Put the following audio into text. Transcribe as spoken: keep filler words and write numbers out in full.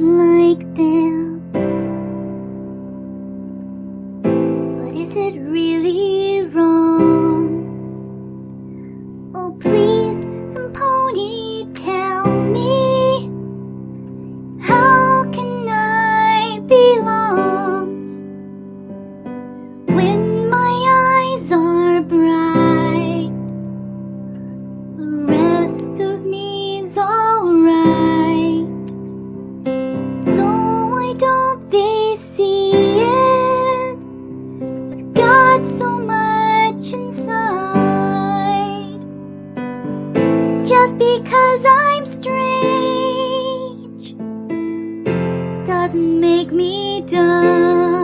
like them. But is it really wrong? Oh please, some pony, tell me, how can I belong when my eyes are bright? The rest of me's alright. So why don't they see it? I've got so much inside. Just because I'm strange doesn't make me dumb.